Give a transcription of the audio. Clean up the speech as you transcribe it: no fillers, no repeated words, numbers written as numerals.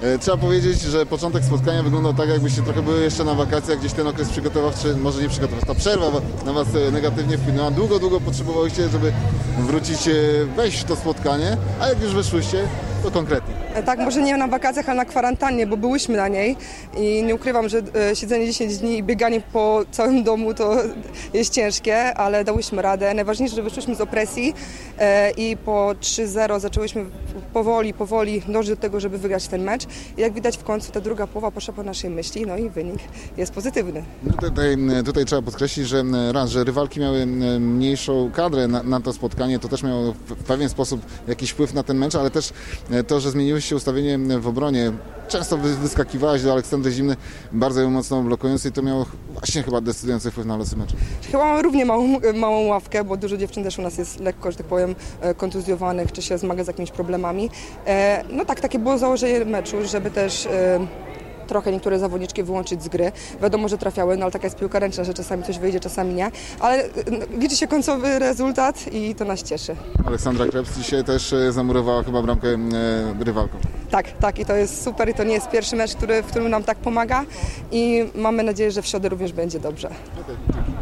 Trzeba powiedzieć, że początek spotkania wyglądał tak, jakbyście trochę były jeszcze na wakacjach, gdzieś ten okres przygotowawczy, może nie przygotowawczy, ta przerwa na Was negatywnie wpłynęła. Długo potrzebowałyście, żeby wrócić, wejść w to spotkanie, a jak już weszłyście, to konkretnie. Tak, może nie na wakacjach, ale na kwarantannie, bo byłyśmy na niej i nie ukrywam, że siedzenie 10 dni i bieganie po całym domu to jest ciężkie, ale dałyśmy radę. Najważniejsze, że wyszłyśmy z opresji i po 3-0 zaczęłyśmy powoli dążyć do tego, żeby wygrać ten mecz. I jak widać w końcu ta druga połowa poszła po naszej myśli, no i wynik jest pozytywny. No tutaj trzeba podkreślić, że że rywalki miały mniejszą kadrę na to spotkanie, to też miało w pewien sposób jakiś wpływ na ten mecz, ale też to, że zmieniłeś się ustawienie w obronie. Często wyskakiwałaś do Aleksandry Zimny, bardzo ją mocno blokując i to miało właśnie chyba decydujący wpływ na losy meczu. Chyba mamy równie małą ławkę, bo dużo dziewczyn też u nas jest lekko, że tak powiem, kontuzjowanych, czy się zmaga z jakimiś problemami. No tak, takie było założenie meczu, żeby też trochę niektóre zawodniczki wyłączyć z gry. Wiadomo, że trafiały, no ale taka jest piłka ręczna, że czasami coś wyjdzie, czasami nie. Ale liczy się końcowy rezultat i to nas cieszy. Aleksandra Krebs dzisiaj też zamurowała chyba bramkę rywalką. Tak i to jest super i to nie jest pierwszy mecz, w którym nam tak pomaga i mamy nadzieję, że w środę również będzie dobrze. Okay.